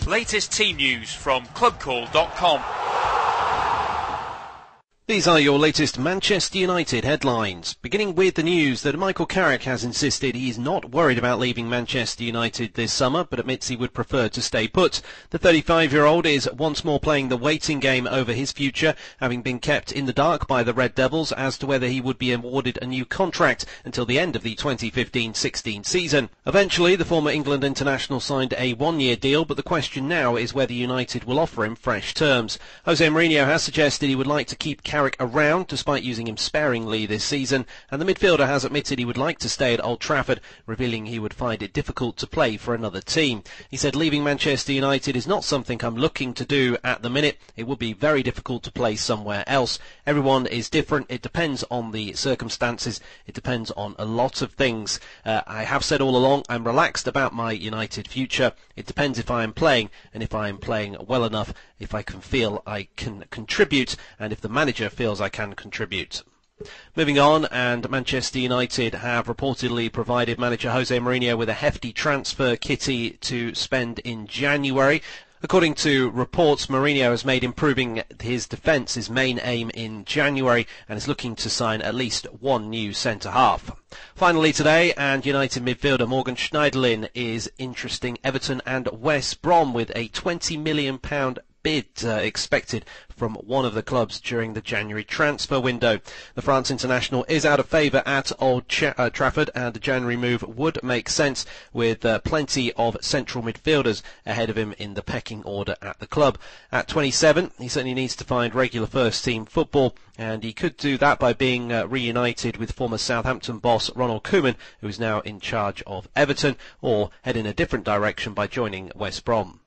Latest team news from clubcall.com. These are your latest Manchester United headlines, beginning with the news that Michael Carrick has insisted he's not worried about leaving Manchester United this summer, but admits he would prefer to stay put. The 35-year-old is once more playing the waiting game over his future, having been kept in the dark by the Red Devils as to whether he would be awarded a new contract until the end of the 2015-16 season. Eventually, the former England international signed a one-year deal, but the question now is whether United will offer him fresh terms. Jose Mourinho has suggested he would like to keep Carrick around despite using him sparingly this season, and the midfielder has admitted he would like to stay at Old Trafford, revealing he would find it difficult to play for another team. He said, "Leaving Manchester United is not something I'm looking to do at the minute. It would be very difficult to play somewhere else. Everyone is different. It depends on the circumstances. It depends on a lot of things. I have said all along I'm relaxed about my United future. It depends if I am playing, and if I am playing well enough, if I can feel I can contribute, and if the manager feels I can contribute." Moving on, and Manchester United have reportedly provided manager Jose Mourinho with a hefty transfer kitty to spend in January. According to reports, Mourinho has made improving his defence his main aim in January and is looking to sign at least one new centre-half. Finally today, and United midfielder Morgan Schneiderlin is interesting Everton and West Brom with a £20 million bid expected from one of the clubs during the January transfer window. The France international is out of favour at Old Trafford, and the January move would make sense with plenty of central midfielders ahead of him in the pecking order at the club. At 27, he certainly needs to find regular first-team football, and he could do that by being reunited with former Southampton boss Ronald Koeman, who is now in charge of Everton, or head in a different direction by joining West Brom.